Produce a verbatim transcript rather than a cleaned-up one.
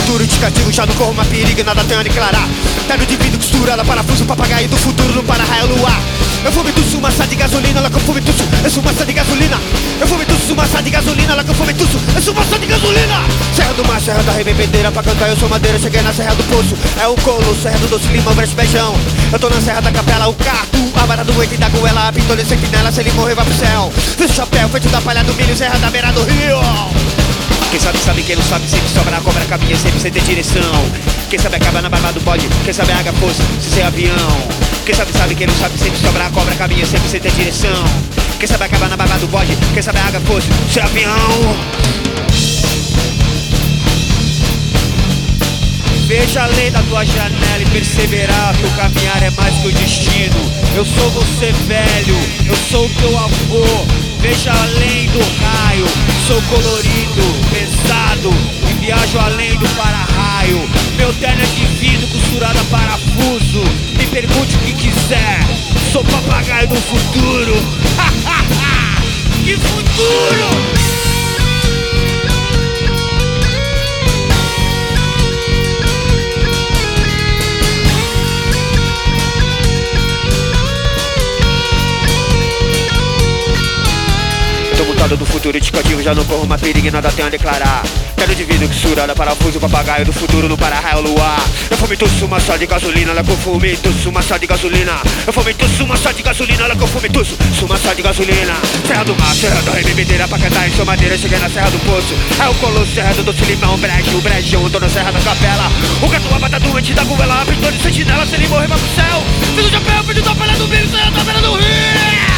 futuro de castigo, já não corro uma periga e nada tenho a declarar. Terno de vidro costurada, parafuso, papagaio do futuro no para-raio luar. Eu fumo e tuço, massa de gasolina, lá que eu fumo e tuço, eu sou massa de gasolina. Eu fumo e tuço, massa de gasolina, lá que eu fumo e tuço, eu sou massa de gasolina. Serra do Mar, Serra da Rebebedeira, pra cantar eu sou madeira, cheguei na Serra do Poço. É o Colo, Serra do Doce Limão, Brejo Beijão. Eu tô na Serra da Capela, o Carto, a vara do oito e da goela, a pintolha sentinela, se ele morrer vai pro céu. Fiz o chapéu, feito da palha do milho, Serra da beira do rio. Quem sabe sabe, quem não sabe sempre sobra, a cobra caminha sempre sem ter direção. Quem sabe acaba na barba do bode, quem sabe a água fosse se ser avião. Quem sabe sabe, quem não sabe sempre sobra, a cobra caminha sempre sem ter direção. Quem sabe acaba na barba do bode, quem sabe a água fosse se ser avião. Veja além da tua janela e perceberá que o caminhar é mais que o destino. Eu sou você velho, eu sou teu avô. Veja além do raio, sou colorido, pesado e viajo além do para-raio. Meu terno é de vidro costurado a parafuso. Me pergunte o que quiser, sou papagaio do futuro. Que futuro! Do futuro de código, já não corro uma periga e nada tenho a declarar. Quero de vidro costurada, parafuso, papagaio do futuro no para-raio luar. Eu fumo e tuço, uma só de gasolina, lá que eu fumo e tuço, uma só de gasolina. Eu fumo e tuço, uma só de gasolina, lá que eu fumo e tuço, uma só de gasolina. Serra do Mar, Serra da Rebebedeira, pra cantar em sua madeira, cheguei na Serra do Poço. É o Colo, Serra do Doce Limão, Brejo, Brejão, tô na Serra da Capela. O gato, a bata doente da goela, a pintor de sentinela, se ele morrer vai pro céu. Fiz o chapéu, fiz o da palha do milho, Serra da beira do rio.